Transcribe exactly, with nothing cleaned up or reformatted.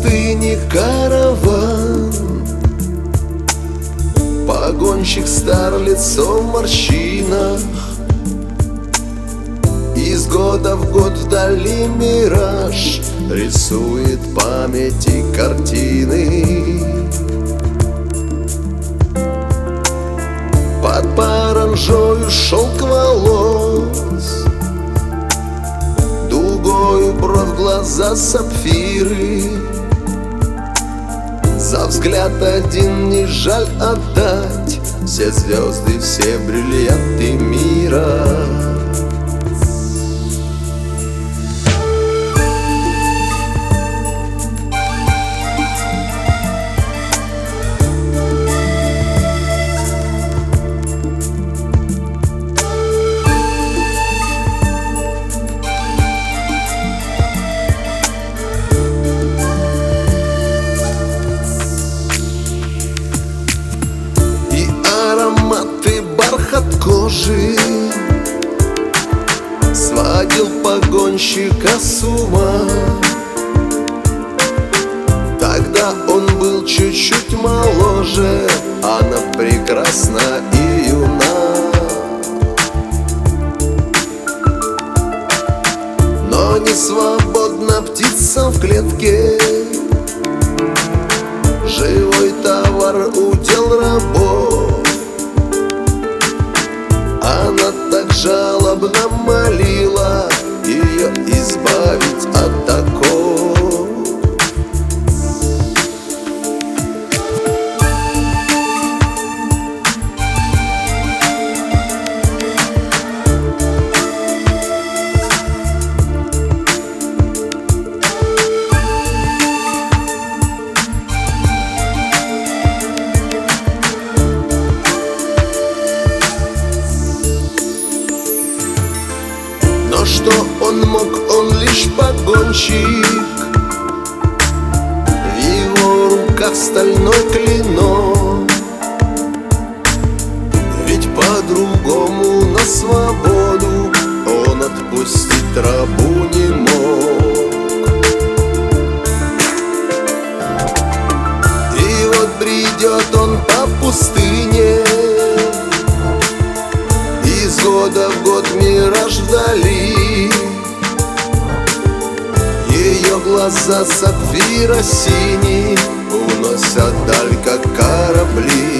пустыне караван. Погонщик стар, лицо в морщинах, из года в год вдали мираж рисует памяти картины. Под паранжою шелк волос, дугою бровь, глаза сапфиры. За взгляд один не жаль отдать все звезды, все бриллианты мира. Бархат кожи сводил погонщика с ума. Тогда он был чуть-чуть моложе, она прекрасна и юна. Но не свободна птица в клетке, живой товар удел рабов. Она так жалобно молила ее избавить от такого. Но что он мог, он лишь погонщик, в его руках стальной клинок. Ведь по-другому на свободу он отпустить рабу не мог. И вот бредет он по пустыне, из года в год мираж вдали. Ее глаза сапфира синие уносят даль, как корабли.